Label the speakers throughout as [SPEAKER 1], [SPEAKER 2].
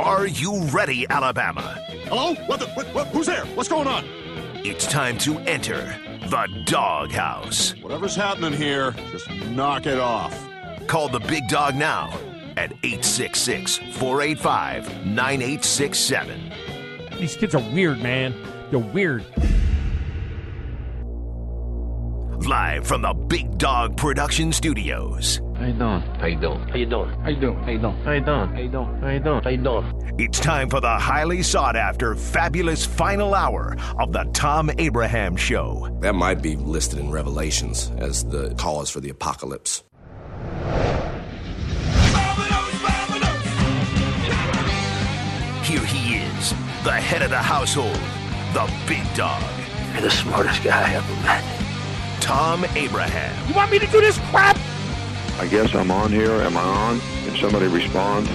[SPEAKER 1] Are you ready, Alabama?
[SPEAKER 2] Hello? Who's there? What's going on?
[SPEAKER 1] It's time to enter the Doghouse.
[SPEAKER 2] Whatever's happening here, just knock it off.
[SPEAKER 1] Call the big dog now at 866-485-9867.
[SPEAKER 3] These kids are weird, man. They're weird.
[SPEAKER 1] Live from the Big Dog Production Studios.
[SPEAKER 4] How you doing? How you doing? How you doing? How you doing? How you doing? How you doing? How you doing? How you doing? How you doing?
[SPEAKER 1] It's time for the highly sought-after, fabulous final hour of the Tom Abraham Show.
[SPEAKER 5] That might be listed in Revelations as the cause for the apocalypse.
[SPEAKER 1] Here he is, the head of the household, the big dog.
[SPEAKER 4] You're the smartest guy I ever met.
[SPEAKER 1] Tom Abraham.
[SPEAKER 3] You want me to do this crap?
[SPEAKER 6] I guess I'm on here. Am I on? Can somebody respond?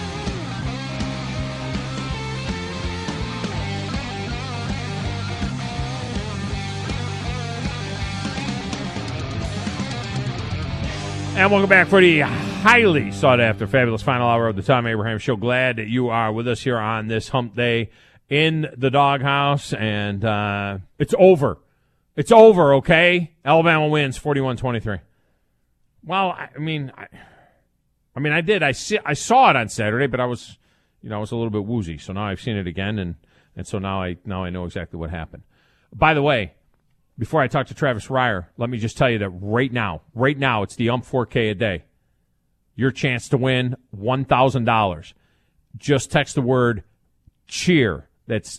[SPEAKER 3] And welcome back for the highly sought-after, fabulous final hour of the Tom Abraham Show. Glad that you are with us here on this hump day in the Doghouse. And it's over. It's over, okay? Alabama wins 41-23. Well, I did. I saw it on Saturday, but I was a little bit woozy. So now I've seen it again, and so now I know exactly what happened. By the way, before I talk to Travis Reier, let me just tell you that right now, it's the 4K a day. Your chance to win $1,000. Just text the word cheer. That's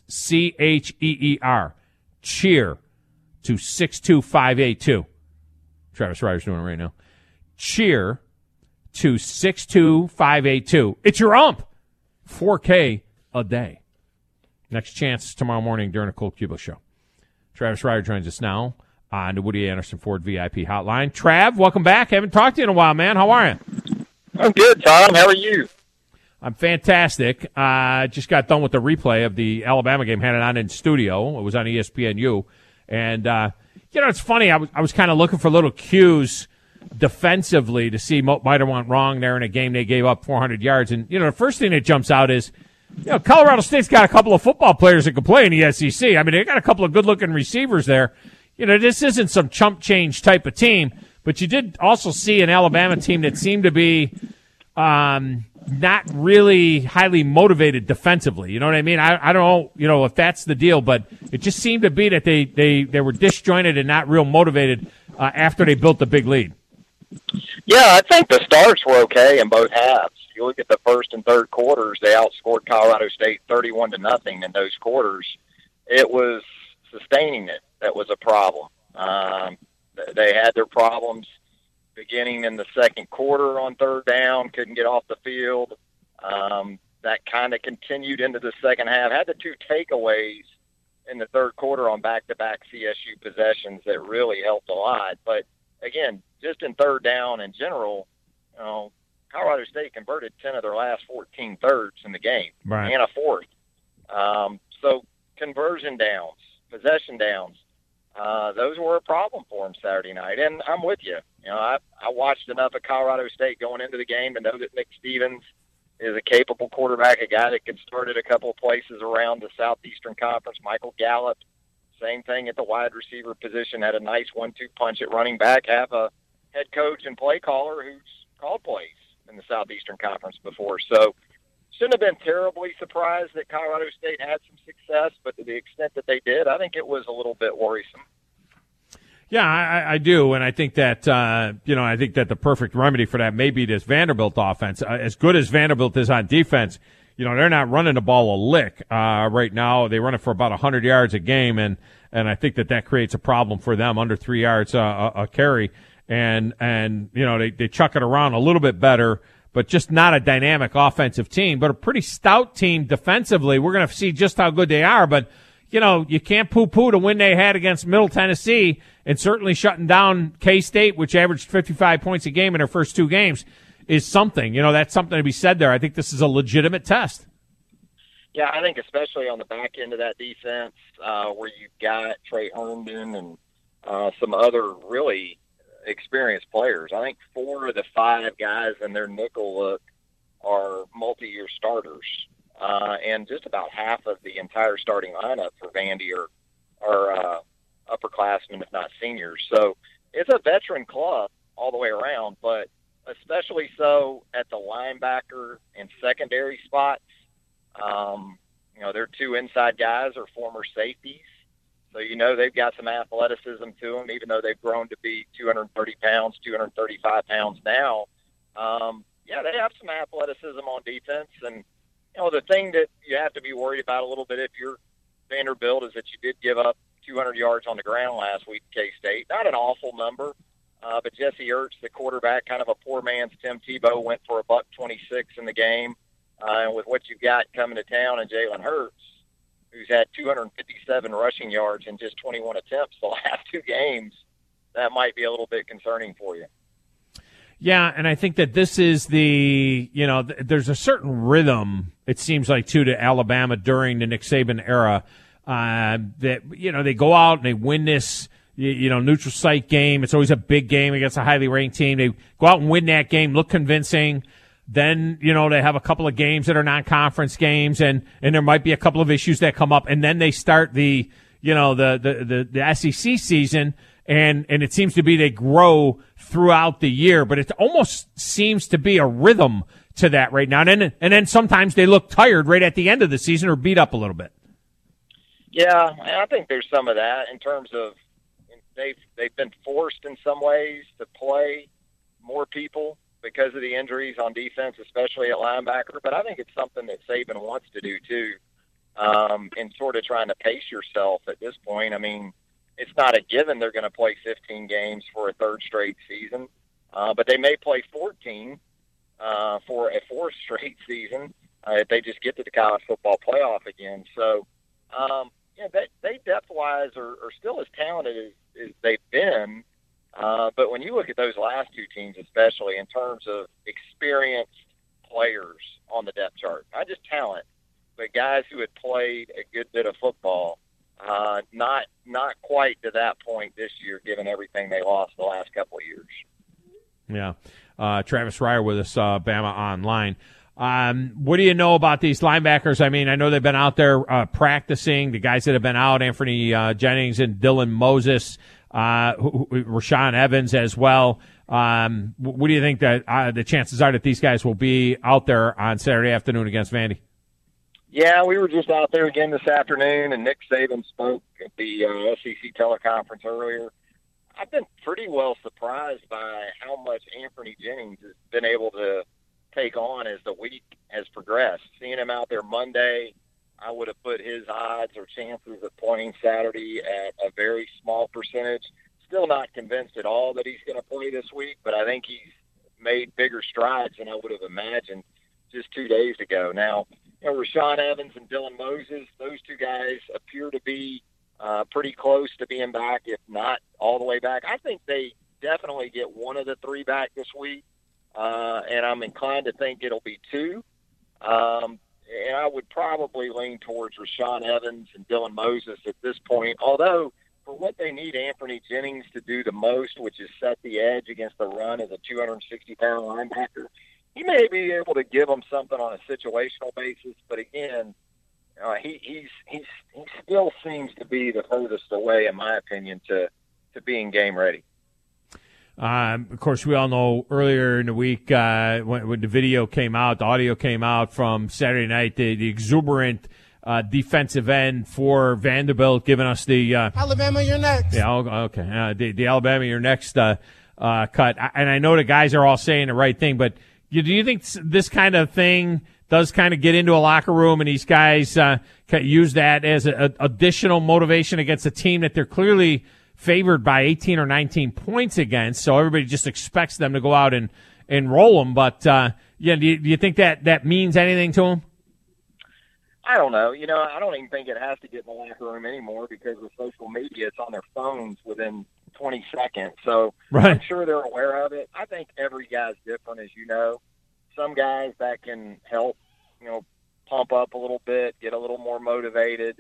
[SPEAKER 3] CHEER. Cheer to 62582. Travis Reier's doing it right now. Cheer to 62582. It's your ump. 4K a day. Next chance tomorrow morning during a Colt Cuba show. Travis Reier joins us now on the Woody Anderson Ford VIP hotline. Trav, welcome back. Haven't talked to you in a while, man. How are you?
[SPEAKER 7] I'm good, Tom. How are you?
[SPEAKER 3] I'm fantastic. Just got done with the replay of the Alabama game. Had it on in studio. It was on ESPNU. And, it's funny. I was kind of looking for little cues defensively to see what might have went wrong there in a game they gave up 400 yards. And, the first thing that jumps out is, Colorado State's got a couple of football players that can play in the SEC. I mean, they got a couple of good-looking receivers there. This isn't some chump change type of team, but you did also see an Alabama team that seemed to be not really highly motivated defensively. You know what I mean? I don't know, if that's the deal, but it just seemed to be that they were disjointed and not real motivated after they built the big lead.
[SPEAKER 7] Yeah, I think the starts were okay in both halves. You look at the first and third quarters, they outscored Colorado State 31-0 in those quarters. It was sustaining it that was a problem. They had their problems beginning in the second quarter on third down, couldn't get off the field. That kind of continued into the second half. Had the two takeaways in the third quarter on back-to-back CSU possessions that really helped a lot. But, again, just in third down in general, Colorado State converted 10 of their last 14 thirds in the game,
[SPEAKER 3] right,
[SPEAKER 7] and a fourth. So conversion downs, possession downs, those were a problem for them Saturday night. And I'm with you. I watched enough of Colorado State going into the game to know that Nick Stevens is a capable quarterback, a guy that could start at a couple of places around the Southeastern Conference. Michael Gallup, same thing at the wide receiver position, had a nice 1-2 punch at running back, have a head coach and play caller who's called plays in the Southeastern Conference before. So shouldn't have been terribly surprised that Colorado State had some success, but to the extent that they did, I think it was a little bit worrisome.
[SPEAKER 3] Yeah, I do, and I think that the perfect remedy for that may be this Vanderbilt offense. As good as Vanderbilt is on defense, they're not running the ball a lick right now. They run it for about 100 yards a game, and I think that creates a problem for them, under 3 yards a carry, and they chuck it around a little bit better, but just not a dynamic offensive team, but a pretty stout team defensively. We're going to see just how good they are, but you can't poo-poo the win they had against Middle Tennessee, and certainly shutting down K-State, which averaged 55 points a game in their first two games, is something. That's something to be said there. I think this is a legitimate test.
[SPEAKER 7] Yeah, I think especially on the back end of that defense, where you've got Trey Herndon and some other really experienced players. I think 4 of the 5 guys in their nickel look are multi-year starters. and just about half of the entire starting lineup for Vandy are upperclassmen, if not seniors. So it's a veteran club all the way around, but especially so at the linebacker and secondary spots. Their two inside guys are former safeties. So, they've got some athleticism to them, even though they've grown to be 230 pounds, 235 pounds now. They have some athleticism on defense. And, the thing that you have to be worried about a little bit if you're Vanderbilt is that you did give up 200 yards on the ground last week at K-State. Not an awful number, but Jesse Ertz, the quarterback, kind of a poor man's Tim Tebow, went for $126 in the game. And with what you've got coming to town and Jalen Hurts, who's had 257 rushing yards in just 21 attempts the last two games, that might be a little bit concerning for you.
[SPEAKER 3] Yeah, and I think that this is there's a certain rhythm, it seems like, too, to Alabama during the Nick Saban era that, they go out and they win this, neutral site game. It's always a big game against a highly ranked team. They go out and win that game, look convincing. Then, they have a couple of games that are non-conference games, and there might be a couple of issues that come up, and then they start the SEC season, and it seems to be they grow throughout the year, but it almost seems to be a rhythm to that right now. And then sometimes they look tired right at the end of the season or beat up a little bit.
[SPEAKER 7] Yeah, I think there's some of that in terms of they've been forced in some ways to play more people because of the injuries on defense, especially at linebacker. But I think it's something that Saban wants to do too, in sort of trying to pace yourself at this point. I mean, it's not a given they're going to play 15 games for a third straight season, but they may play 14 for a fourth straight season if they just get to the college football playoff again. So, they depth-wise are still as talented as they've been. But when you look at those last two teams, especially in terms of experienced players on the depth chart, not just talent, but guys who had played a good bit of football, not quite to that point this year, given everything they lost the last couple of years.
[SPEAKER 3] Yeah. Travis Reier with us, Bama Online. What do you know about these linebackers? I mean, I know they've been out there practicing. The guys that have been out, Anthony Jennings and Dylan Moses, Rashaan Evans as well. What do you think that the chances are that these guys will be out there on Saturday afternoon against Vandy?
[SPEAKER 7] Yeah, we were just out there again this afternoon, and Nick Saban spoke at the SEC teleconference earlier. I've been pretty well surprised by how much Anthony Jennings has been able to take on as the week has progressed. Seeing him out there Monday, I would have put his odds or chances of playing Saturday at a very small percentage. Still not convinced at all that he's going to play this week, but I think he's made bigger strides than I would have imagined just 2 days ago. Now, Rashaan Evans and Dylan Moses, those two guys appear to be pretty close to being back, if not all the way back. I think they definitely get one of the three back this week, and I'm inclined to think it'll be two. And I would probably lean towards Rashaan Evans and Dylan Moses at this point, although for what they need Anthony Jennings to do the most, which is set the edge against the run as a 260-pound linebacker, he may be able to give them something on a situational basis. But again, he still seems to be the furthest away, in my opinion, to being game ready.
[SPEAKER 3] Of course, we all know earlier in the week when the video came out, the audio came out from Saturday night, the exuberant defensive end for Vanderbilt giving us the
[SPEAKER 8] Alabama, you're next.
[SPEAKER 3] Yeah, okay. The Alabama, you're next cut. And I know the guys are all saying the right thing, but do you think this kind of thing does kind of get into a locker room and these guys use that as an additional motivation against a team that they're clearly favored by 18 or 19 points against, so everybody just expects them to go out and roll them. But, do you think that means anything to them?
[SPEAKER 7] I don't know. I don't even think it has to get in the locker room anymore because with social media, it's on their phones within 20 seconds. So right. I'm sure they're aware of it. I think every guy's different, as you know. Some guys that can help, pump up a little bit, get a little more motivated.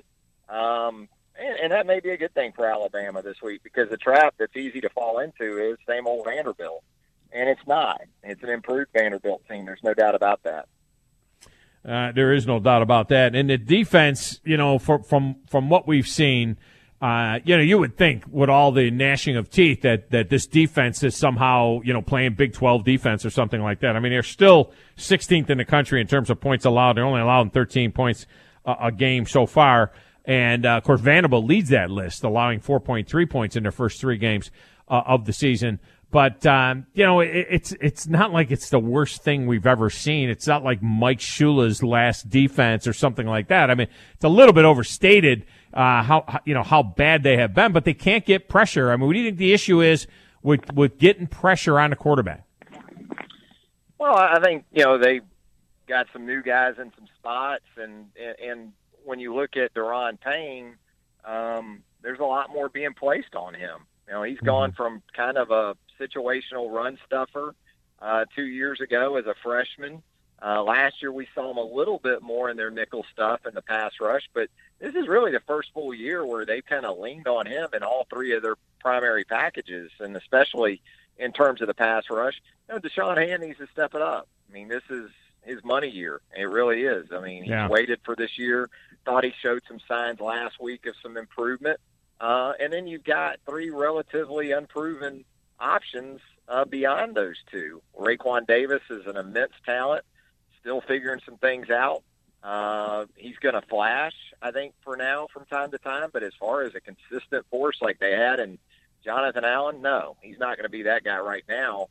[SPEAKER 7] And that may be a good thing for Alabama this week because the trap that's easy to fall into is same old Vanderbilt. And it's not. It's an improved Vanderbilt team. There's no doubt about that.
[SPEAKER 3] There is no doubt about that. And the defense, from what we've seen, you would think with all the gnashing of teeth that this defense is somehow, playing Big 12 defense or something like that. I mean, they're still 16th in the country in terms of points allowed. They're only allowing 13 points a game so far. And, of course, Vanderbilt leads that list, allowing 4.3 points in their first 3 games of the season. But, it's not like it's the worst thing we've ever seen. It's not like Mike Shula's last defense or something like that. I mean, it's a little bit overstated how bad they have been, but they can't get pressure. I mean, what do you think the issue is with getting pressure on the quarterback?
[SPEAKER 7] Well, I think, they got some new guys in some spots, and when you look at Daron Payne, there's a lot more being placed on him. He's gone from kind of a situational run stuffer 2 years ago as a freshman. Last year we saw him a little bit more in their nickel stuff in the pass rush, but this is really the first full year where they kind of leaned on him in all 3 of their primary packages, and especially in terms of the pass rush. Deshaun Hand needs to step it up. I mean, this is his money year. It really is. I mean, he's waited for this year, thought he showed some signs last week of some improvement. And then you've got 3 relatively unproven options beyond those 2. Raekwon Davis is an immense talent, still figuring some things out. He's going to flash, I think, for now from time to time. But as far as a consistent force like they had in Jonathan Allen, no, he's not going to be that guy right now.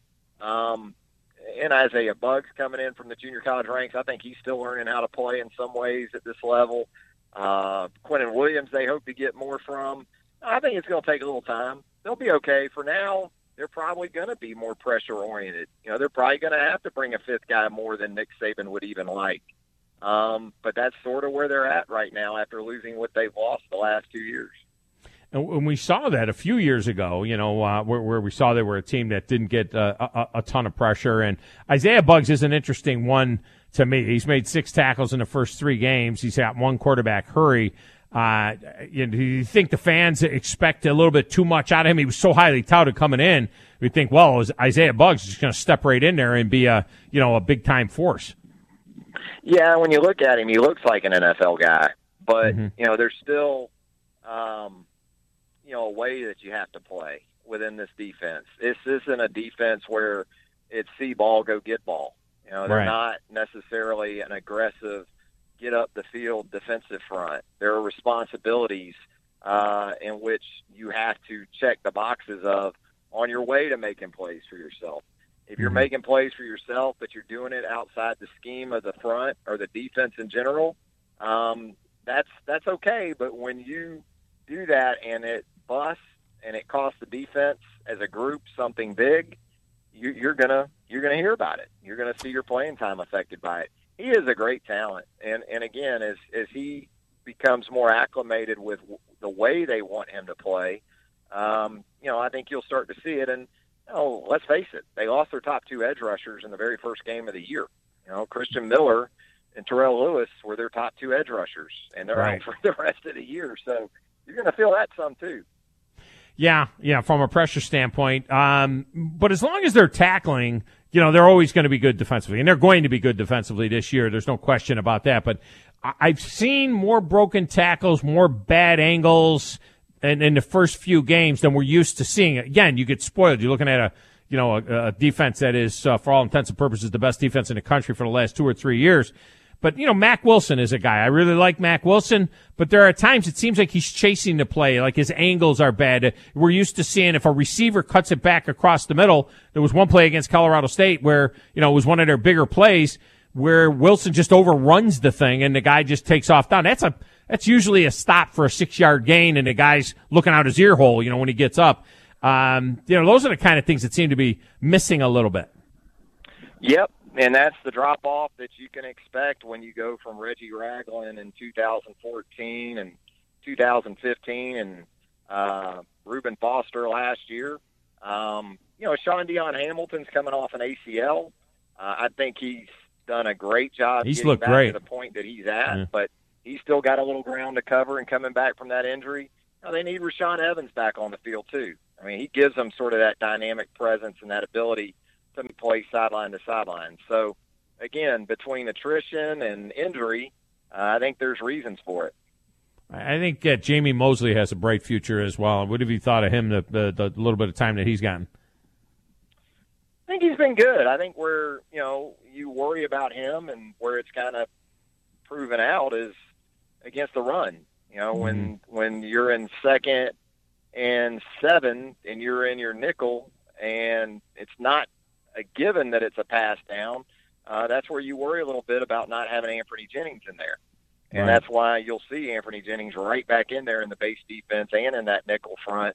[SPEAKER 7] And Isaiah Buggs coming in from the junior college ranks, I think he's still learning how to play in some ways at this level. Quentin Williams, they hope to get more from. I think it's going to take a little time. They'll be okay. For now, they're probably going to be more pressure-oriented. They're probably going to have to bring a 5th guy more than Nick Saban would even like. But that's sort of where they're at right now after losing what they've lost the last 2 years.
[SPEAKER 3] And we saw that a few years ago, where we saw they were a team that didn't get a ton of pressure. And Isaiah Buggs is an interesting one to me. He's made 6 tackles in the first 3 games. He's had 1 quarterback hurry. Do you think the fans expect a little bit too much out of him? He was so highly touted coming in. We think, well, Isaiah Buggs is going to step right in there and be a big time force.
[SPEAKER 7] Yeah, when you look at him, he looks like an NFL guy, but there's still a way that you have to play within this defense. This isn't a defense where it's see ball, go get ball. They're not necessarily an aggressive get up the field defensive front. There are responsibilities in which you have to check the boxes of on your way to making plays for yourself. If you're making plays for yourself, but you're doing it outside the scheme of the front or the defense in general, that's okay. But when you do that and it busts and it costs the defense as a group something big, you're gonna hear about it. You're gonna see your playing time affected by it. He is a great talent, and again, as he becomes more acclimated with the way they want him to play, I think you'll start to see it. And let's face it, they lost their top 2 edge rushers in the very first game of the year. Christian Miller and Terrell Lewis were their top 2 edge rushers, and they're out for the rest of the year. So you're going to feel that some too.
[SPEAKER 3] Yeah, from a pressure standpoint. But as long as they're tackling, they're always going to be good defensively, and they're going to be good defensively this year. There's no question about that. But I've seen more broken tackles, more bad angles in the first few games than we're used to seeing. Again, you get spoiled. You're looking at a defense that is, for all intents and purposes, the best defense in the country for the last 2 or 3 years. But, Mack Wilson is a guy. I really like Mack Wilson, but there are times it seems like he's chasing the play, like his angles are bad. We're used to seeing if a receiver cuts it back across the middle. There was one play against Colorado State where, it was one of their bigger plays where Wilson just overruns the thing and the guy just takes off down. That's usually a stop for a 6-yard gain, and the guy's looking out his ear hole, when he gets up. Those are the kind of things that seem to be missing a little bit.
[SPEAKER 7] Yep. And that's the drop-off that you can expect when you go from Reggie Ragland in 2014 and 2015 and Reuben Foster last year. Sean Dion Hamilton's coming off an ACL. I think he's done a great job getting back to the point that he's at, but he's still got a little ground to cover and coming back from that injury. They need Rashaan Evans back on the field too. I mean, he gives them sort of that dynamic presence and that ability to play sideline to sideline. So again, between attrition and injury, I think there's reasons for it.
[SPEAKER 3] I think Jamie Mosley has a bright future as well. What have you thought of him, the little bit of time that he's gotten?
[SPEAKER 7] I think he's been good. I think where, you worry about him and where it's kind of proven out is against the run. When you're in 2nd and 7 and you're in your nickel and it's not a given that it's a pass down, that's where you worry a little bit about not having Anthony Jennings in there. And that's why you'll see Anthony Jennings right back in there in the base defense and in that nickel front,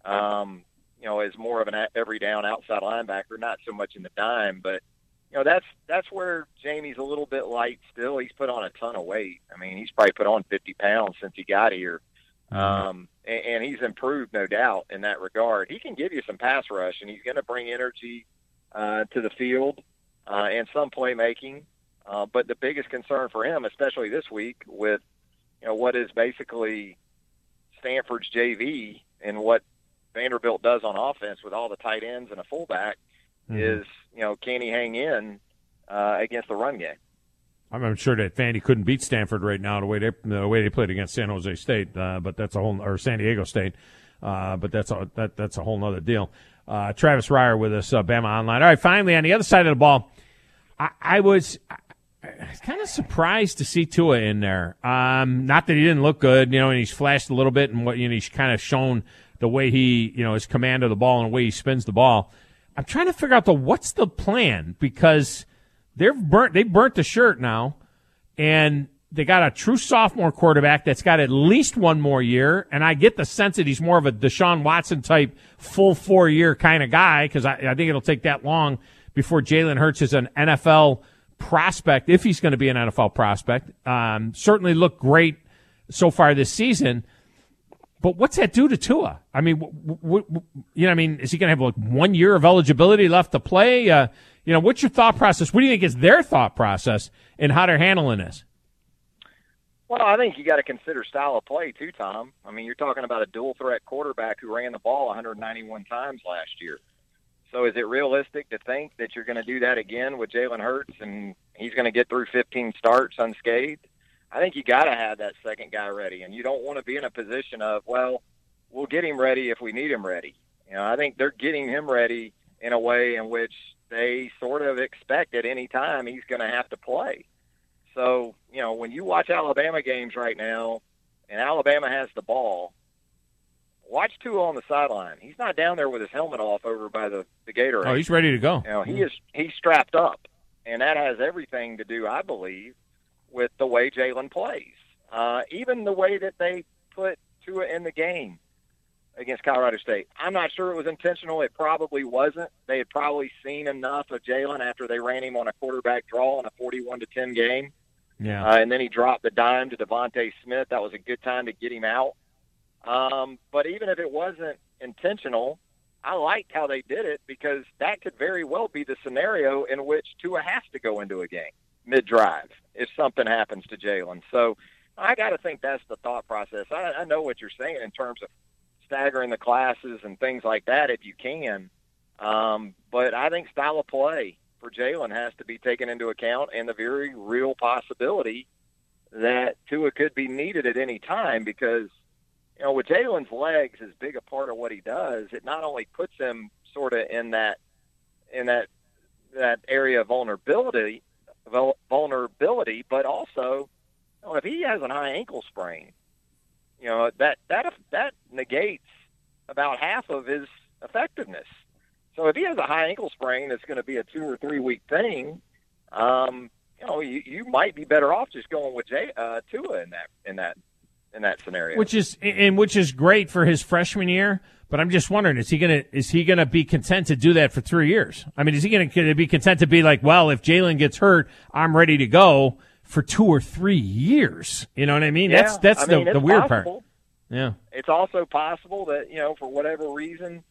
[SPEAKER 7] as more of an every down outside linebacker, not so much in the dime. But, that's where Jamie's a little bit light still. He's put on a ton of weight. I mean, he's probably put on 50 pounds since he got here. And he's improved, no doubt, in that regard. He can give you some pass rush, and he's going to bring energy to the field and some playmaking. But the biggest concern for him, especially this week with, what is basically Stanford's JV and what Vanderbilt does on offense with all the tight ends and a fullback is, can he hang in against the run game?
[SPEAKER 3] I'm sure that Vandy couldn't beat Stanford right now the way they played against San Jose State, but that's or San Diego State, but that's a whole nother deal. Travis Reier with us, Bama Online. All right, finally on the other side of the ball, I was kind of surprised to see Tua in there. Not that he didn't look good, and he's flashed a little bit, and he's kind of shown the way he, his command of the ball and the way he spins the ball. I'm trying to figure out what's the plan, because they burnt the shirt now, and they got a true sophomore quarterback that's got at least one more year, and I get the sense that he's more of a Deshaun Watson type full 4-year kind of guy, because I think it'll take that long before Jalen Hurts is an NFL prospect, if he's going to be an NFL prospect. Certainly looked great so far this season. But what's that do to Tua? I mean, is he going to have 1 year of eligibility left to play? What's your thought process? What do you think is their thought process in how they're handling this?
[SPEAKER 7] Well, I think you got to consider style of play too, Tom. I mean, you're talking about a dual threat quarterback who ran the ball 191 times last year. So is it realistic to think that you're going to do that again with Jalen Hurts and he's going to get through 15 starts unscathed? I think you got to have that second guy ready, and you don't want to be in a position of, well, we'll get him ready if we need him ready. I think they're getting him ready in a way in which they sort of expect at any time he's going to have to play. So, when you watch Alabama games right now and Alabama has the ball, watch Tua on the sideline. He's not down there with his helmet off over by the Gatorade.
[SPEAKER 3] Oh, he's ready to go.
[SPEAKER 7] He's strapped up, and that has everything to do, I believe, with the way Jalen plays. Even the way that they put Tua in the game against Colorado State. I'm not sure it was intentional. It probably wasn't. They had probably seen enough of Jalen after they ran him on a quarterback draw in a 41-10 game.
[SPEAKER 3] Yeah.
[SPEAKER 7] And then he dropped the dime to Devontae Smith. That was a good time to get him out. But even if it wasn't intentional, I liked how they did it, because that could very well be the scenario in which Tua has to go into a game mid-drive if something happens to Jalen. So I got to think that's the thought process. I know what you're saying in terms of staggering the classes and things like that if you can. But I think style of play for Jalen has to be taken into account, and the very real possibility that Tua could be needed at any time, because with Jalen's legs as big a part of what he does, it not only puts him sort of in that area of vulnerability, but also, if he has a high ankle sprain, that negates about half of his effectiveness. So if he has a high ankle sprain that's going to be a 2 or 3 week thing, you might be better off just going with Tua in that scenario. Which
[SPEAKER 3] is great for his freshman year. But I'm just wondering, is he gonna be content to do that for 3 years? I mean, is he gonna be content to be like, well, if Jalen gets hurt, I'm ready to go for 2 or 3 years? You know what I mean?
[SPEAKER 7] Yeah,
[SPEAKER 3] that's the weird part.
[SPEAKER 7] Yeah. It's also possible that, for whatever reason,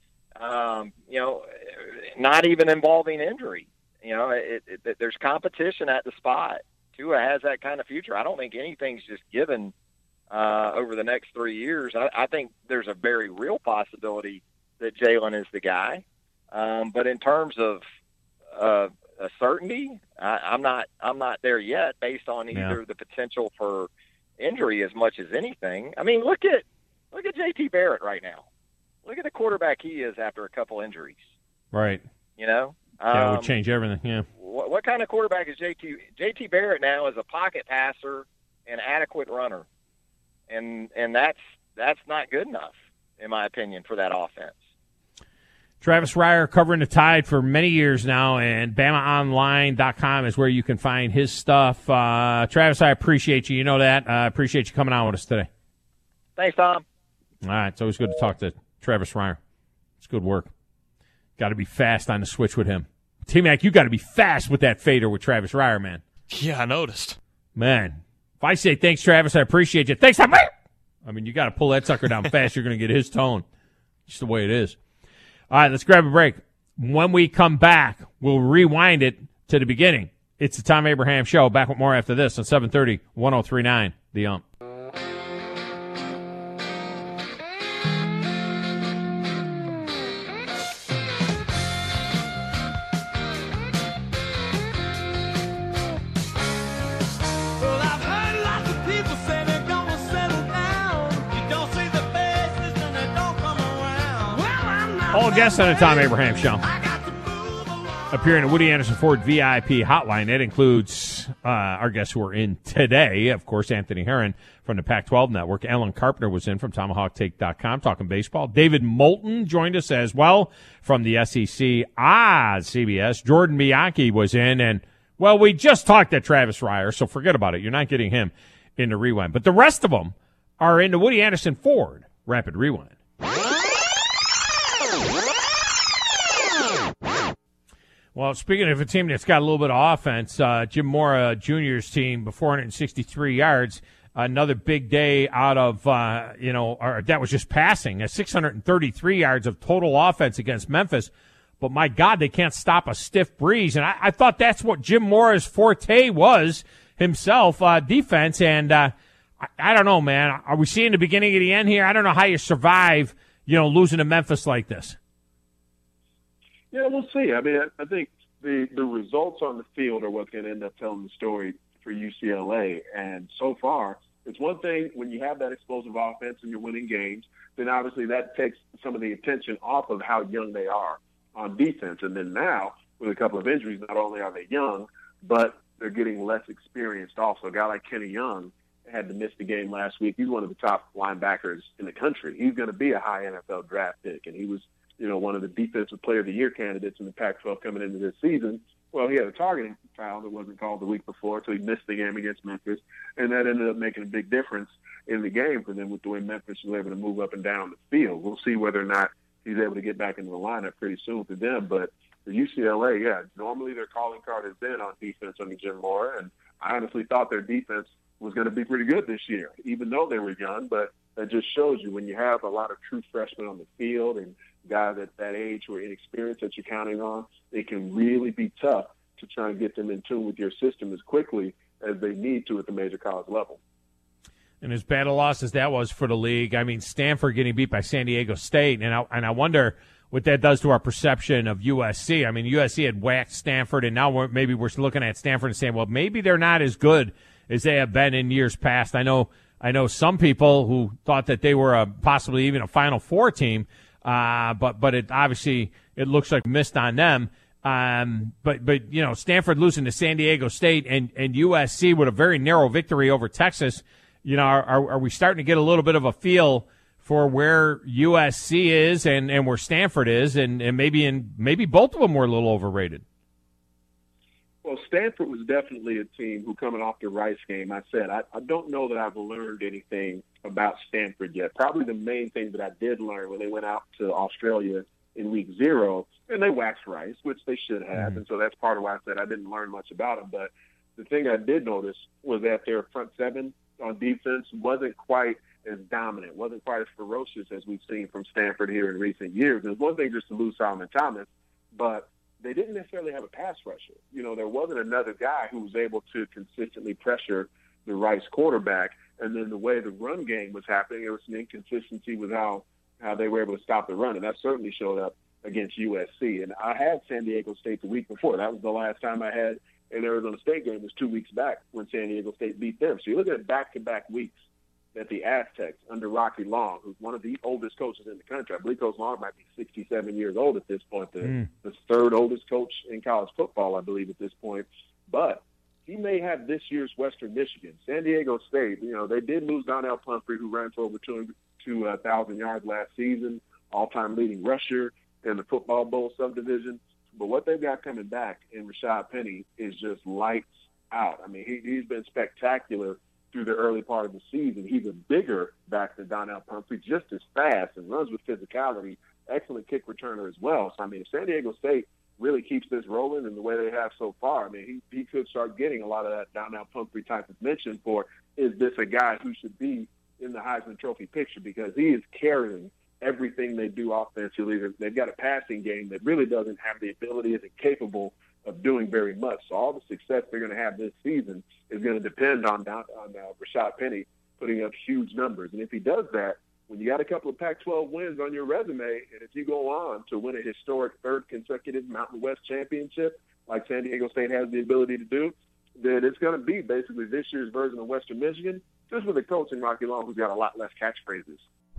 [SPEAKER 7] not even involving injury, there's competition at the spot. Tua has that kind of future. I don't think anything's just given over the next 3 years. I think there's a very real possibility that Jalen is the guy. But in terms of a certainty. I'm not there yet, based on either the potential for injury as much as anything. I mean, look at JT Barrett right now. Look at the quarterback he is after a couple injuries.
[SPEAKER 3] Right.
[SPEAKER 7] You know.
[SPEAKER 3] Yeah, it would change everything. Yeah.
[SPEAKER 7] What kind of quarterback is JT? JT Barrett now is a pocket passer and adequate runner, and that's not good enough, in my opinion, for that offense.
[SPEAKER 3] Travis Reier covering the Tide for many years now, and BamaOnline.com is where you can find his stuff. Travis, I appreciate you. You know that. I appreciate you coming on with us today.
[SPEAKER 7] Thanks, Tom.
[SPEAKER 3] All right. It's always good to talk to Travis Reier. It's good work. Got to be fast on the switch with him. T-Mac, you got to be fast with that fader with Travis Reier, man.
[SPEAKER 8] Yeah, I noticed.
[SPEAKER 3] Man, if I say thanks, Travis, I appreciate you. Thanks, Tom. I mean, you got to pull that sucker down fast. You're going to get his tone. Just the way it is. All right, let's grab a break. When we come back, we'll rewind it to the beginning. It's the Tom Abraham Show. Back with more after this on 730, 1039, The Ump. All guests on the Tom Abraham Show appearing at Woody Anderson Ford VIP hotline. That includes our guests who are in today. Of course, Anthony Herron from the Pac-12 Network. Alan Carpenter was in from TomahawkTake.com talking baseball. David Moulton joined us as well from the SEC. CBS. Jordan Bianchi was in. And, well, we just talked to Travis Reier, so forget about it. You're not getting him in the rewind. But the rest of them are in the Woody Anderson Ford Rapid Rewind. Well, speaking of a team that's got a little bit of offense, Jim Mora Jr.'s team, 463 yards, another big day out of, that was just passing, 633 yards of total offense against Memphis. But, my God, they can't stop a stiff breeze. And I thought that's what Jim Mora's forte was himself, defense. And I don't know, man. Are we seeing the beginning of the end here? I don't know how you survive, losing to Memphis like this.
[SPEAKER 6] Yeah, we'll see. I mean, I think the results on the field are what's going to end up telling the story for UCLA. And so far, it's one thing when you have that explosive offense and you're winning games, then obviously that takes some of the attention off of how young they are on defense. And then now, with a couple of injuries, not only are they young, but they're getting less experienced also. A guy like Kenny Young had to miss the game last week. He's one of the top linebackers in the country. He's going to be a high NFL draft pick, and he was one of the defensive player of the year candidates in the Pac-12 coming into this season. Well, he had a targeting foul that wasn't called the week before, so he missed the game against Memphis, and that ended up making a big difference in the game for them with the way Memphis was able to move up and down the field. We'll see whether or not he's able to get back into the lineup pretty soon for them. But for UCLA, yeah, normally their calling card has been on defense under Jim Mora, and I honestly thought their defense was going to be pretty good this year, even though they were young. But that just shows you when you have a lot of true freshmen on the field and guys at that age who are inexperienced that you're counting on, it can really be tough to try and get them in tune with your system as quickly as they need to at the major college level.
[SPEAKER 3] And as bad a loss as that was for the league, I mean, Stanford getting beat by San Diego State, and I wonder what that does to our perception of USC. I mean, USC had whacked Stanford, and now maybe we're looking at Stanford and saying, well, maybe they're not as good as they have been in years past. I know some people who thought that they were possibly even a Final Four team, but it obviously it looks like missed on them. But Stanford losing to San Diego State and USC with a very narrow victory over Texas. Are we starting to get a little bit of a feel for where USC is and where Stanford is, and maybe both of them were a little overrated?
[SPEAKER 6] Well, Stanford was definitely a team who, coming off the Rice game, I said, I don't know that I've learned anything about Stanford yet. Probably the main thing that I did learn when they went out to Australia in week 0, and they waxed Rice, which they should have, and so that's part of why I said I didn't learn much about them. But the thing I did notice was that their front seven on defense wasn't quite as dominant, wasn't quite as ferocious as we've seen from Stanford here in recent years. There's one thing just to lose Solomon Thomas, but they didn't necessarily have a pass rusher. There wasn't another guy who was able to consistently pressure the Rice quarterback. And then the way the run game was happening, there was some inconsistency with how they were able to stop the run. And that certainly showed up against USC. And I had San Diego State the week before. That was the last time I had an Arizona State game. Was 2 weeks back when San Diego State beat them. So you're looking at back-to-back weeks that the Aztecs under Rocky Long, who's one of the oldest coaches in the country. I believe Coach Long might be 67 years old at this point, the third oldest coach in college football, I believe, at this point. But he may have this year's Western Michigan. San Diego State, they did lose Donnell Pumphrey, who ran for over 2,000 yards last season, all-time leading rusher in the Football Bowl subdivision. But what they've got coming back in Rashad Penny is just lights out. I mean, he's been spectacular through the early part of the season. He's a bigger back than Donnell Pumphrey, just as fast and runs with physicality, excellent kick returner as well. So, I mean, if San Diego State really keeps this rolling in the way they have so far, I mean, he could start getting a lot of that Donnell Pumphrey type of mention for, is this a guy who should be in the Heisman Trophy picture, because he is carrying everything they do offensively. They've got a passing game that really doesn't have the ability, isn't capable of doing very much. So all the success they're going to have this season is going to depend on Rashad Penny putting up huge numbers. And if he does that, when you got a couple of Pac-12 wins on your resume, and if you go on to win a historic third consecutive Mountain West championship, like San Diego State has the ability to do, then it's going to be basically this year's version of Western Michigan, just with a coach in Rocky Long who's got a lot less catchphrases.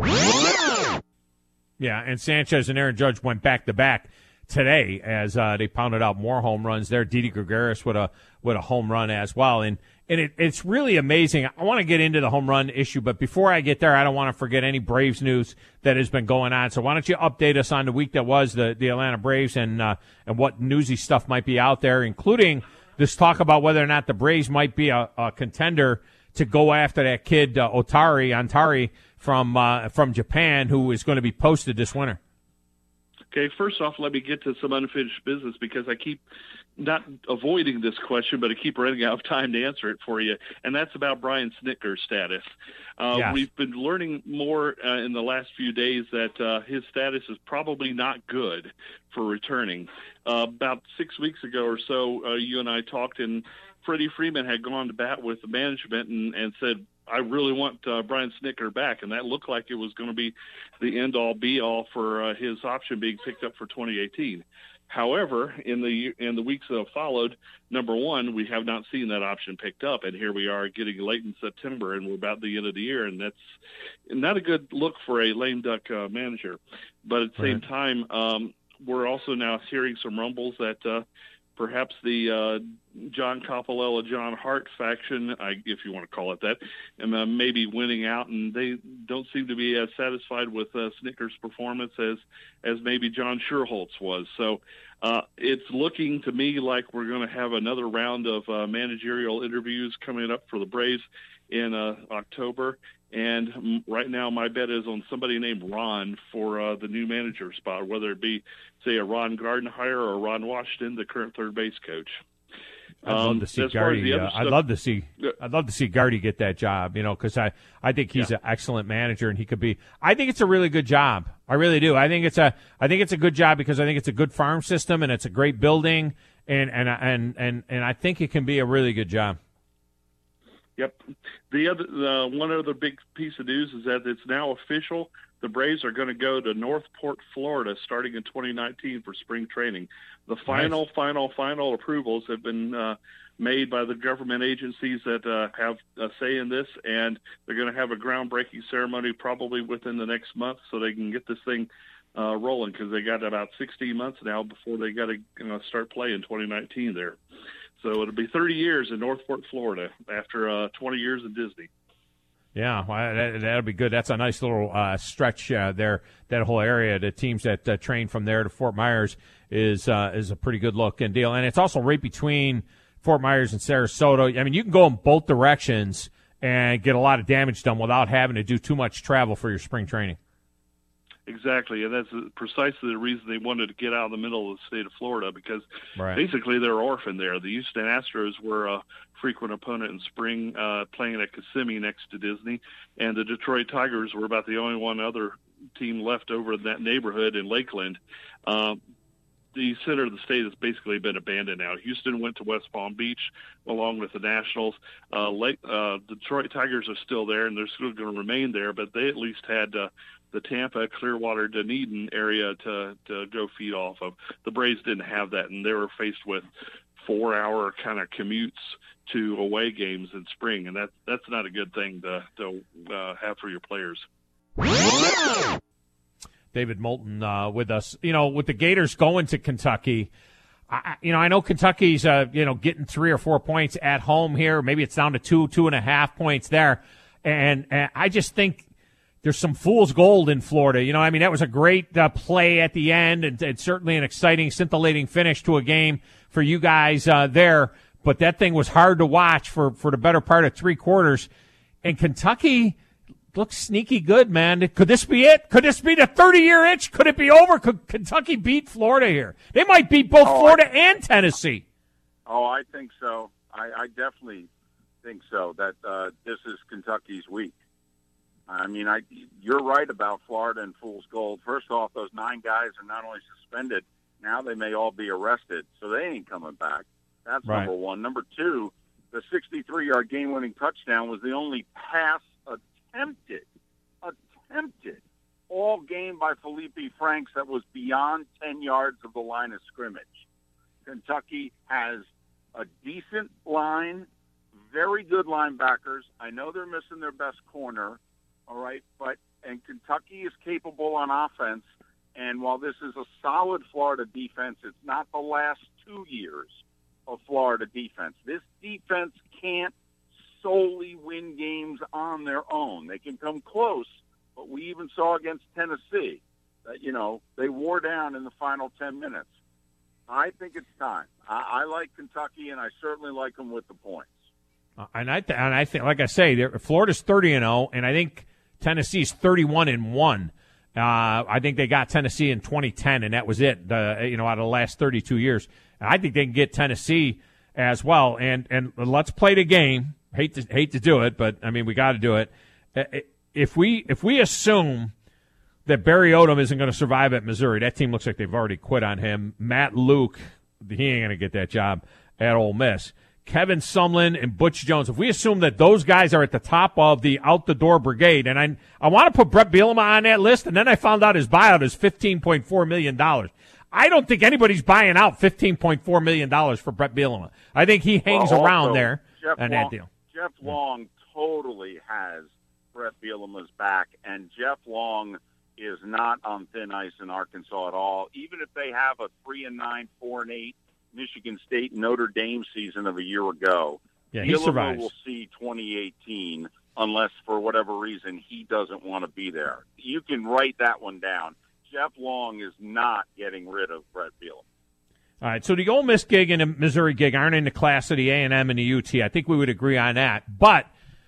[SPEAKER 3] Yeah, and Sanchez and Aaron Judge went back-to-back today as they pounded out more home runs there. Didi Gregorius with a home run as well. And it's really amazing. I want to get into the home run issue, but before I get there, I don't want to forget any Braves news that has been going on. So why don't you update us on the week that was the Atlanta Braves and what newsy stuff might be out there, including this talk about whether or not the Braves might be a contender to go after that kid Antari from Japan, who is going to be posted this winter.
[SPEAKER 8] Okay, first off, let me get to some unfinished business, because I keep not avoiding this question, but I keep running out of time to answer it for you, and that's about Brian Snitker's status.
[SPEAKER 3] Yes.
[SPEAKER 8] We've been learning more in the last few days that his status is probably not good for returning. About 6 weeks ago or so, you and I talked, and Freddie Freeman had gone to bat with the management and said, I really want Brian Snitker back, and that looked like it was going to be the end-all, be-all for his option being picked up for 2018. However, in the weeks that have followed, number one, we have not seen that option picked up, and here we are getting late in September, and we're about the end of the year, and that's not a good look for a lame duck manager. But at the same time, we're also now hearing some rumbles that perhaps the John Coppolella, John Hart faction, if you want to call it that, and maybe winning out, and they don't seem to be as satisfied with Snitker's performance as maybe John Schuerholz was. So it's looking to me like we're going to have another round of managerial interviews coming up for the Braves in October. And right now my bet is on somebody named Ron for the new manager spot, whether it be, say, a Ron Gardenhire or Ron Washington, the current third base coach.
[SPEAKER 3] I'd love to see Gardy. I'd love to see Gardy get that job, because I think he's an excellent manager, and he could be. I think it's a really good job. I really do. I think it's a good job because I think it's a good farm system and it's a great building, and I think it can be a really good job.
[SPEAKER 8] Yep. The one other big piece of news is that it's now official. The Braves are going to go to Northport, Florida, starting in 2019 for spring training. The final approvals have been made by the government agencies that have a say in this, and they're going to have a groundbreaking ceremony probably within the next month so they can get this thing rolling, because they got about 16 months now before they got to start play in 2019 there. So it'll be 30 years in Northport, Florida, after 20 years in Disney.
[SPEAKER 3] Yeah, well, that'll be good. That's a nice little stretch there. That whole area, the teams that train from there to Fort Myers is a pretty good look and deal. And it's also right between Fort Myers and Sarasota. I mean, you can go in both directions and get a lot of damage done without having to do too much travel for your spring training.
[SPEAKER 8] Exactly, and that's precisely the reason they wanted to get out of the middle of the state of Florida, because basically they're orphaned there. The Houston Astros were a frequent opponent in spring, playing at Kissimmee next to Disney, and the Detroit Tigers were about the only one other team left over in that neighborhood in Lakeland. The center of the state has basically been abandoned now. Houston went to West Palm Beach along with the Nationals. Detroit Tigers are still there, and they're still going to remain there, but they at least had the Tampa, Clearwater, Dunedin area to go feed off of. The Braves didn't have that, and they were faced with 4-hour kind of commutes to away games in spring, and that's not a good thing to have for your players.
[SPEAKER 3] David Moulton with us. With the Gators going to Kentucky, I know Kentucky's getting 3 or 4 points at home here. Maybe it's down to 2.5 points there, and I just think there's some fool's gold in Florida. That was a great play at the end, and certainly an exciting, scintillating finish to a game for you guys there. But that thing was hard to watch for the better part of 3 quarters. And Kentucky looks sneaky good, man. Could this be it? Could this be the 30-year itch? Could it be over? Could Kentucky beat Florida here? They might beat both Florida and Tennessee.
[SPEAKER 9] Oh, I think so. I definitely think so, that this is Kentucky's week. You're right about Florida and fool's gold. First off, those 9 guys are not only suspended, now they may all be arrested, so they ain't coming back. That's right. Number one. Number two, the 63-yard game-winning touchdown was the only pass attempted all game by Felipe Franks that was beyond 10 yards of the line of scrimmage. Kentucky has a decent line, very good linebackers. I know they're missing their best corner, all right, and Kentucky is capable on offense. And while this is a solid Florida defense, it's not the last 2 years of Florida defense. This defense can't solely win games on their own. They can come close, but we even saw against Tennessee that, they wore down in the final 10 minutes. I think it's time. I like Kentucky, and I certainly like them with the points.
[SPEAKER 3] And I think, like I say, Florida's 30-0, and I think Tennessee's 31-1. I think they got Tennessee in 2010, and that was it. Out of the last 32 years, I think they can get Tennessee as well. And let's play the game. Hate to do it, but we got to do it. If we assume that Barry Odom isn't going to survive at Missouri, that team looks like they've already quit on him. Matt Luke, he ain't going to get that job at Ole Miss. Kevin Sumlin and Butch Jones, if we assume that those guys are at the top of the out-the-door brigade, and I want to put Brett Bielema on that list, and then I found out his buyout is $15.4 million. I don't think anybody's buying out $15.4 million for Brett Bielema. I think he hangs around there on that deal.
[SPEAKER 9] Jeff Long totally has Brett Bielema's back, and Jeff Long is not on thin ice in Arkansas at all. Even if they have a 3-9, 4-8 Michigan State Notre Dame season of a year ago,
[SPEAKER 3] he survives.
[SPEAKER 9] Will see 2018 unless for whatever reason he doesn't want to be there. You can write that one down. Jeff Long is not getting rid of Brett Bielema.
[SPEAKER 3] All right, so the Ole Miss gig and the Missouri gig aren't in the class of the A&M and the UT. I think we would agree on that. But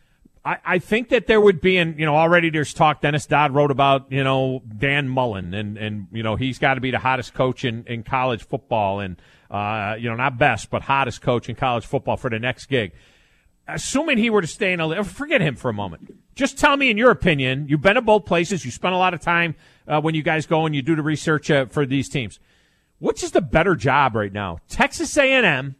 [SPEAKER 3] I think that there would be, and already there's talk. Dennis Dodd wrote about Dan Mullen, and he's got to be the hottest coach in college football, and not best, but hottest coach in college football for the next gig. Assuming he were to stay in forget him for a moment. Just tell me, in your opinion, you've been to both places, you spent a lot of time when you guys go and you do the research for these teams. Which is the better job right now, Texas A&M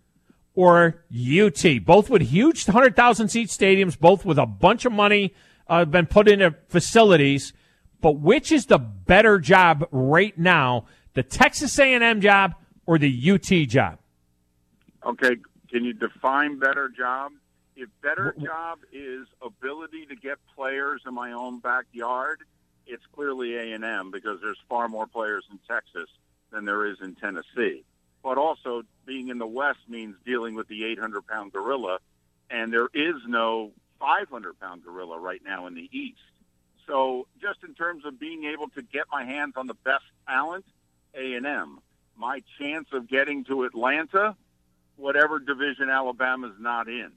[SPEAKER 3] or UT? Both with huge 100,000-seat stadiums, both with a bunch of money been put into facilities. But which is the better job right now, the Texas A&M job or the UT job?
[SPEAKER 9] Okay, can you define better job? If better job is ability to get players in my own backyard, it's clearly A&M because there's far more players in Texas than there is in Tennessee. But also, being in the West means dealing with the 800-pound gorilla, and there is no 500-pound gorilla right now in the East. So just in terms of being able to get my hands on the best talent, A&M. My chance of getting to Atlanta, whatever division Alabama's not in.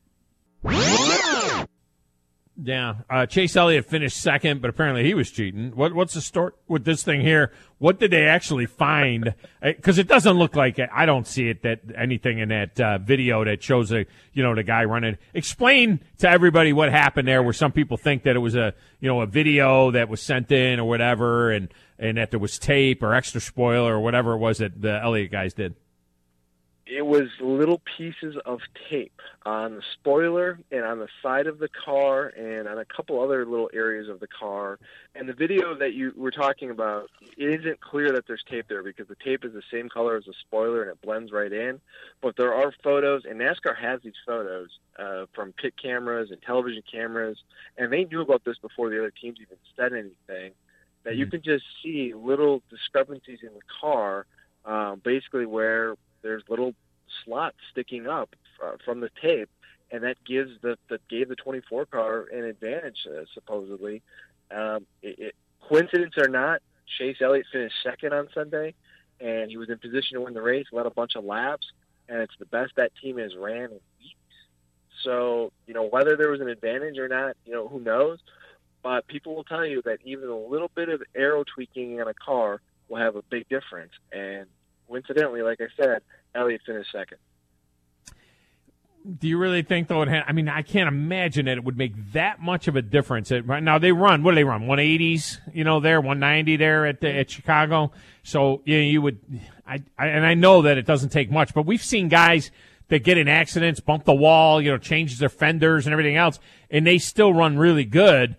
[SPEAKER 3] Yeah, Chase Elliott finished second, but apparently he was cheating. What's the story with this thing here? What did they actually find? Because it doesn't look like it. I don't see it that anything in that video that shows the guy running. Explain to everybody what happened there, where some people think that it was a video that was sent in or whatever, and that there was tape or extra spoiler or whatever it was that the Elliott guys did.
[SPEAKER 7] It
[SPEAKER 10] was little pieces of tape on the spoiler and on the side of the car and on a couple other little areas of the car. And the video that you were talking about, it isn't clear that there's tape there because the tape is the same color as the spoiler and it blends right in. But there are photos, and NASCAR has these photos from pit cameras and television cameras, and they knew about this before the other teams even said anything, that you can just see little discrepancies in the car, basically where there's little slots sticking up from the tape, and that gave the 24 car an advantage, supposedly. Coincidence or not, Chase Elliott finished second on Sunday, and he was in position to win the race, led a bunch of laps, and it's the best that team has ran in weeks. So, whether there was an advantage or not, who knows? But people will tell you that even a little bit of aero tweaking in a car will have a big difference. And coincidentally, like I said, Elliott finished second.
[SPEAKER 3] Do you really think, though, I can't imagine that it would make that much of a difference. Right now, they run, what do they run, 180s, there, 190 there at Chicago? So, you would, I know that it doesn't take much, but we've seen guys that get in accidents, bump the wall, changes their fenders and everything else, and they still run really good.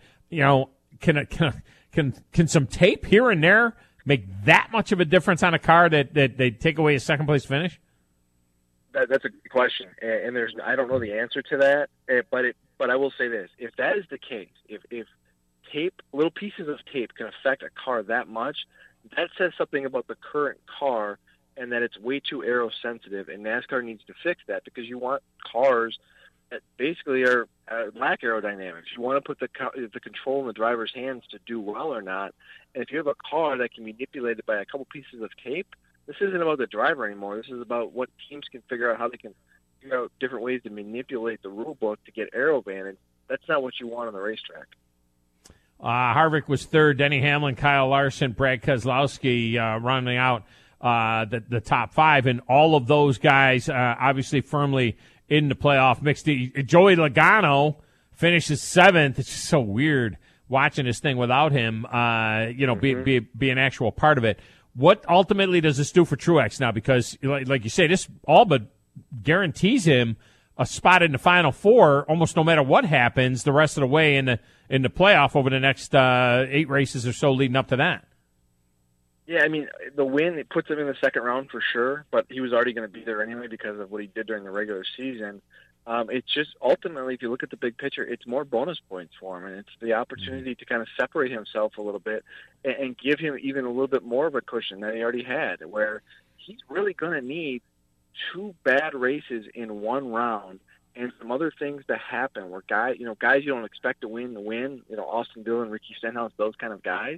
[SPEAKER 3] Can some tape here and there make that much of a difference on a car that they take away a second place finish?
[SPEAKER 10] That's a good question, and I don't know the answer to that. But I will say this: if that is the case, if tape, little pieces of tape can affect a car that much, that says something about the current car and that it's way too aero sensitive. And NASCAR needs to fix that because you want cars that basically are lack aerodynamics. You want to put the control in the driver's hands to do well or not. And if you have a car that can be manipulated by a couple pieces of tape, this isn't about the driver anymore. This is about what teams can figure out how they can figure out different ways to manipulate the rule book to get aero advantage. That's not what you want on the racetrack.
[SPEAKER 3] Harvick was third. Denny Hamlin, Kyle Larson, Brad Keselowski rounding out the top five. And all of those guys obviously firmly in the playoff mix. Joey Logano finishes seventh. It's just so weird watching this thing without him, be an actual part of it. What ultimately does this do for Truex now? Because, like you say, this all but guarantees him a spot in the Final Four almost no matter what happens the rest of the way in the playoff over the next 8 races or so leading up to that.
[SPEAKER 10] Yeah, the win, it puts him in the second round for sure, but he was already going to be there anyway because of what he did during the regular season. It's just ultimately, if you look at the big picture, it's more bonus points for him, and it's the opportunity to kind of separate himself a little bit and give him even a little bit more of a cushion than he already had, where he's really going to need 2 bad races in one round and some other things to happen where guys you don't expect to win, Austin Dillon, Ricky Stenhouse, those kind of guys.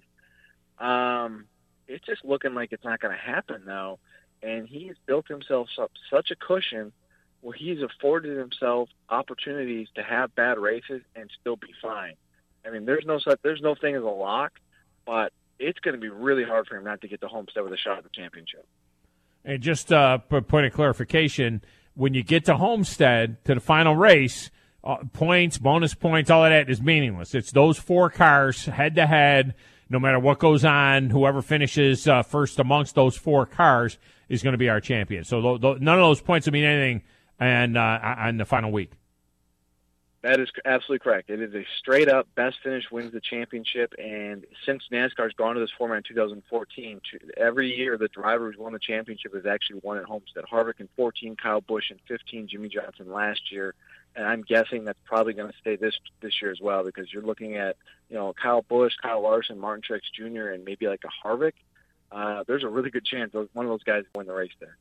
[SPEAKER 10] It's just looking like it's not going to happen now, and he's built himself up such a cushion where he's afforded himself opportunities to have bad races and still be fine. There's no thing as a lock, but it's going to be really hard for him not to get to Homestead with a shot at the championship.
[SPEAKER 3] And just for point of clarification, when you get to Homestead, to the final race, points, bonus points, all of that is meaningless. It's those 4 cars head-to-head. No matter what goes on, whoever finishes first amongst those 4 cars is going to be our champion. So none of those points will mean anything on the final week.
[SPEAKER 10] That is absolutely correct. It is a straight-up best finish wins the championship, and since NASCAR's gone to this format in 2014, every year the driver who's won the championship has actually won at Homestead. Harvick in 14, Kyle Busch in 15, Jimmy Johnson last year, and I'm guessing that's probably going to stay this year as well because you're looking at Kyle Busch, Kyle Larson, Martin Truex Jr., and maybe like a Harvick. There's a really good chance one of those guys will win the race there.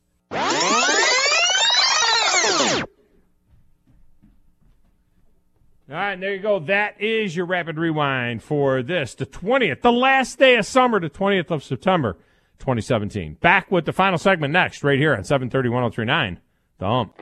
[SPEAKER 3] All right, there you go. That is your Rapid Rewind for the 20th, the last day of summer, the 20th of September, 2017. Back with the final segment next, right here on 730 1039, The Hump.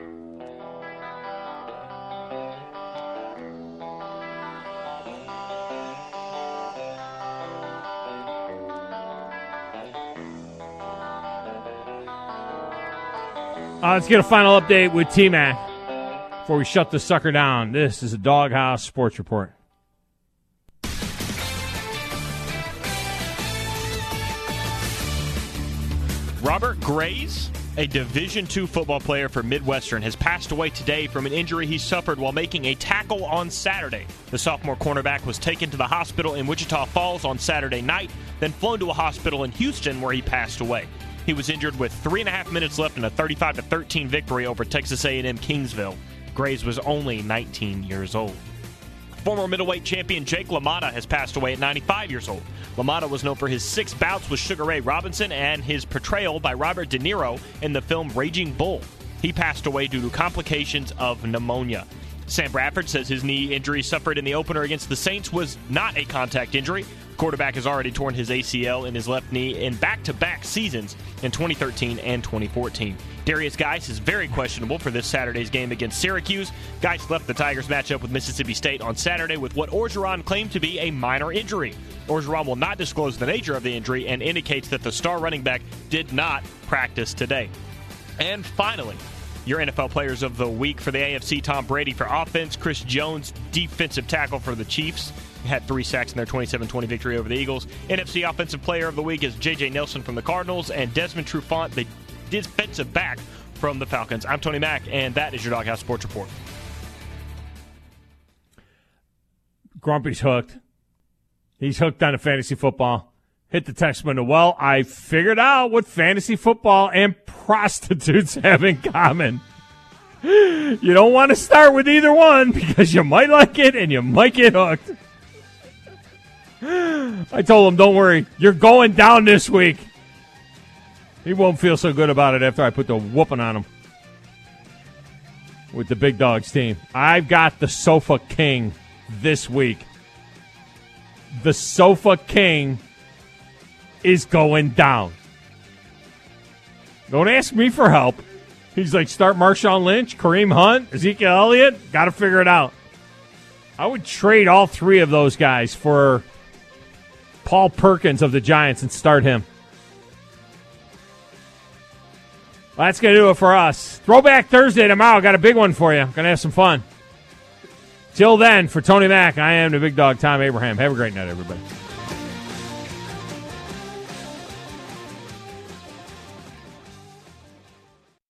[SPEAKER 3] Let's get a final update with T-Mac before we shut this sucker down. This is a Doghouse Sports Report.
[SPEAKER 11] Robert Grays A Division II football player for Midwestern has passed away today from an injury he suffered while making a tackle on Saturday. The sophomore cornerback was taken to the hospital in Wichita Falls on Saturday night, then flown to a hospital in Houston where he passed away. He was injured with 3.5 minutes left in a 35-13 victory over Texas A&M Kingsville. Graves was only 19 years old. Former middleweight champion Jake LaMotta has passed away at 95 years old. LaMotta was known for his 6 bouts with Sugar Ray Robinson and his portrayal by Robert De Niro in the film Raging Bull. He passed away due to complications of pneumonia. Sam Bradford says his knee injury suffered in the opener against the Saints was not a contact injury. The quarterback has already torn his ACL in his left knee in back-to-back seasons in 2013 and 2014. Darius Geis is very questionable for this Saturday's game against Syracuse. Geis left the Tigers matchup with Mississippi State on Saturday with what Orgeron claimed to be a minor injury. Orgeron will not disclose the nature of the injury and indicates that the star running back did not practice today. And finally, your NFL players of the week for the AFC: Tom Brady for offense, Chris Jones, defensive tackle for the Chiefs, had 3 sacks in their 27-20 victory over the Eagles. NFC offensive player of the week is J.J. Nelson from the Cardinals and Desmond Trufant, the defensive back from the Falcons. I'm Tony Mack, and that is your Doghouse Sports Report.
[SPEAKER 3] Grumpy's hooked. He's hooked on the fantasy football. Hit the text window. Well, I figured out what fantasy football and prostitutes have in common. You don't want to start with either one because you might like it and you might get hooked. I told him, don't worry, you're going down this week. He won't feel so good about it after I put the whooping on him with the Big Dogs team. I've got the Sofa King this week. The Sofa King is going down. Don't ask me for help. He's like, start Marshawn Lynch, Kareem Hunt, Ezekiel Elliott. Got to figure it out. I would trade all 3 of those guys for Paul Perkins of the Giants and start him. Well, that's going to do it for us. Throwback Thursday tomorrow. Got a big one for you. Going to have some fun. Till then, for Tony Mack, I am the Big Dog, Tom Abraham. Have a great night, everybody.